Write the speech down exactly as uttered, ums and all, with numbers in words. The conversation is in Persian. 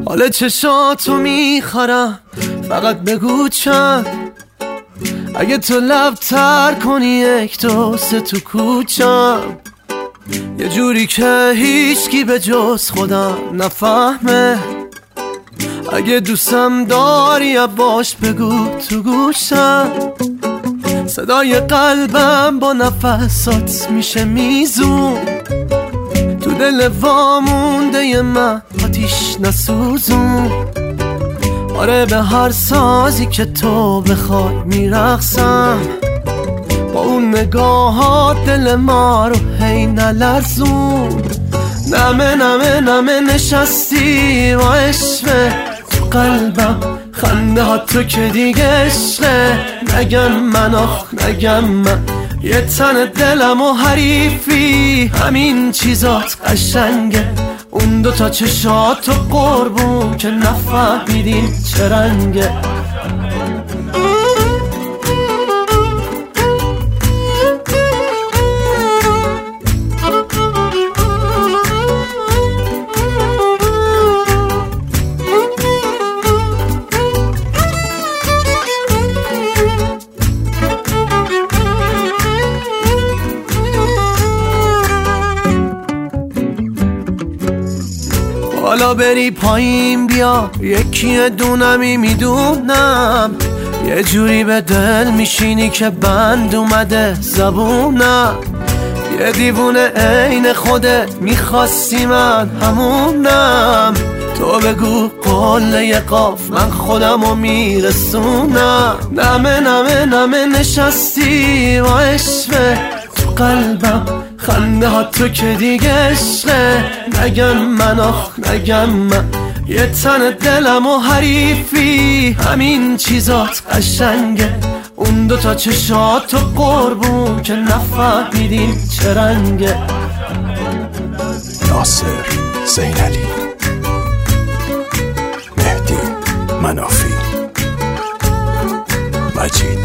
حال چشاتو میخرم، فقط بگو چند. اگه تو لب تر کنی یک دو سه تو کوچم، یه جوری که هیچکی به جز خودم نفهمه. اگه دوستم داری باش بگو تو گوشم، صدای قلبم با نفسات میشه میزون. تو دل وامونده من آتیش نسوزون. آره به هر سازی که تو بخوای میرقصم، با اون نگاهات دل ما رو هی نلرزون. نمه نمه نمه نشستی و عشقه تو قلبم، خنده ها تو که دیگه عشقه. نگم من آخ نگم من، یه تن دلم و حریفی، همین چیزات قشنگه. اون دوتا چشات و قربون که نفهمیدین چه رنگه. حالا بری پایین بیا، یکی دونمی میدونم. یه جوری به دل میشینی که بند اومده زبونم. یه دیوونه عین خودت میخواستی من همونم. تو بگو قله قاف من خودمو میرسونم. نمه نمه نمه نشستی و عشقه تو قلبم، خنده ها تو که دیگه عشقه. نگم من آخ نگم من، یه تن دلم و حریفی، همین چیزات قشنگه. اون دوتا چشات و قربون که نفهمیدین چه رنگه. ناصر زینعلی، مهدی منافی، مجید